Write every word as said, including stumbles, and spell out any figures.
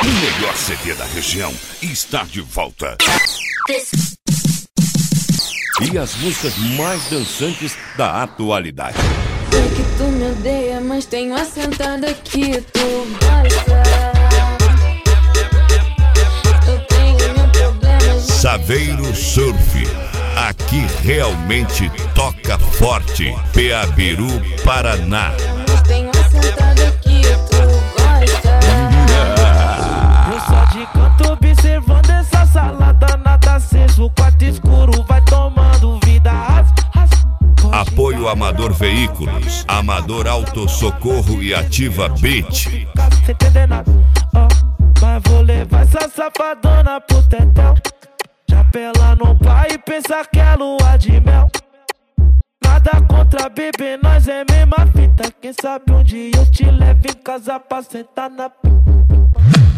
O melhor C D da região está de volta. E as músicas mais dançantes da atualidade. Sei que tu me odeia, mas tenho assentado aqui, tu gosta. Eu tenho meu problema. Saveiro Surf. Aqui realmente toca forte. Peabiru, Paraná. Mas tenho assentado aqui, tu gosta. Eu só de canto observando essa salada, nada aceso, o quarto escuro vai tomando vida. Apoio Amador Veículos, Amador Auto Socorro e Ativa Beat. Sem entender nada, ó, mas vou levar essa safadona pro tetel. Já pela no pai e pensa que é lua de mel. Nada contra bebê, nós é mesma fita. Quem sabe um dia eu te levo em casa pra sentar na p...